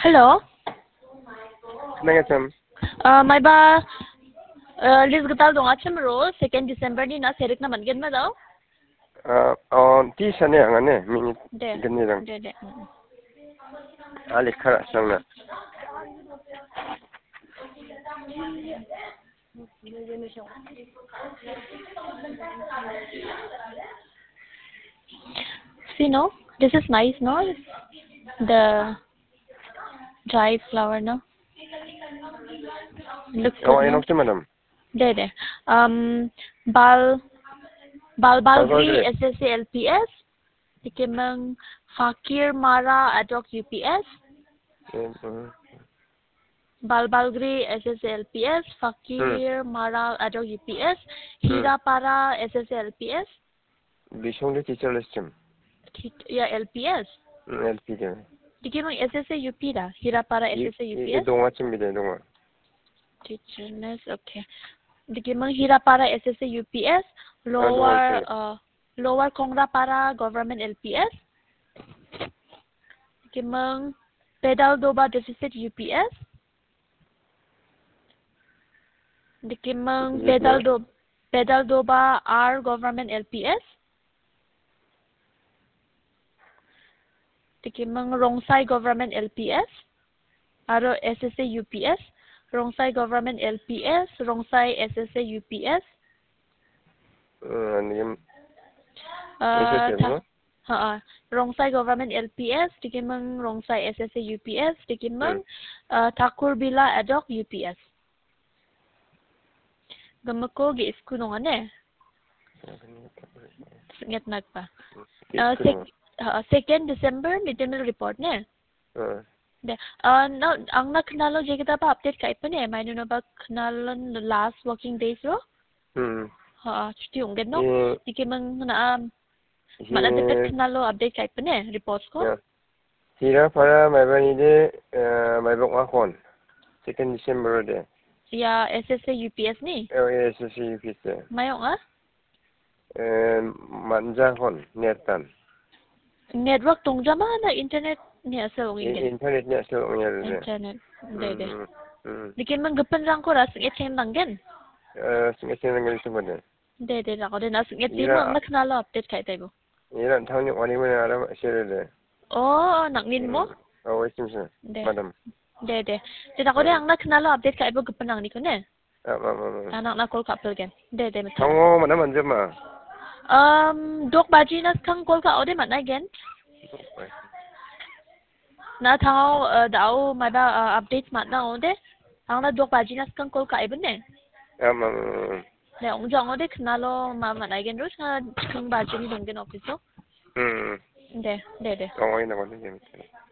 Hello. Nangacam. Maiba Liz gatal dong acham ro 2nd December ni na serik na mangen ma daw. On ti sane angane minit De. gani dang. De. Ali khara sangna. See, no, this is nice, no? The dried flower, no? Looks Oh, good, I no? know madam. De. Bal Balbalgri Balbalgri. SSCLPS. Tikimang Fakir Mara Adok UPS. Balbalgri SSLPS, Fakir Mara Adok UPS, Hirapara SSLPS. Bisong de teacher lesson. Ya LPS. LP de. Dikimang SSA UP dah. Hirapara SSA UPS. Donga chimide donga. Teacherness, okay. Dikimang Hirapara SSA UPS, Lower Kongrapara Government LPS. Dikimang Pedal Doba Deficit UPS. Dikimang Pedal Doba R Government LPS. Dikimang Rongsai Government LPS. Aro SSA UPS. Rongsai Government LPS. Rongsai SSA UPS. Rongsai Government LPS. Dikimang Rongsai SSA UPS. Dikimang Thakur Bila Adok UPS. Gamako gi isku nung ane. Singit nagpa. 2nd December midterm report ne. De. No, ang naknalo je kita pa update kay pa ne. May no ba knalon last working days ro? Chuti unggen no. Diki mang na mana dapat knalo update kay pa ne reports ko. Hira para may ba ni de may bok akon. 2nd December de. Ya SSA UPS ni. Oh, SSA UPS. Mayo nga? Manja hon netan. Network tong jama na internet ni asal ungin. Internet ni asal ungin. Internet. De. Dikin man gapan rang ko ras ngit langgen. Singit langgen semua de. De ako de nas ngit di mo naknalo update kay tayo. Ira tahun ni wani mana ada share de. Oh, naknin mo? Oh, isim madam. De. Jadi ako de ang naknalo update kay ibo gapan ni ko ne. Anak na call couple gen. De. Tango mana manja ma. Dok baji nas kang call ka ode mana gen. Na tango daw may ba updates mana ode. Ang na dok baji nas kang call ka ibo ne. Ne ong jang ode knalo mana gen ros na kang baji ni donggen office. De. Tango ina wani gen.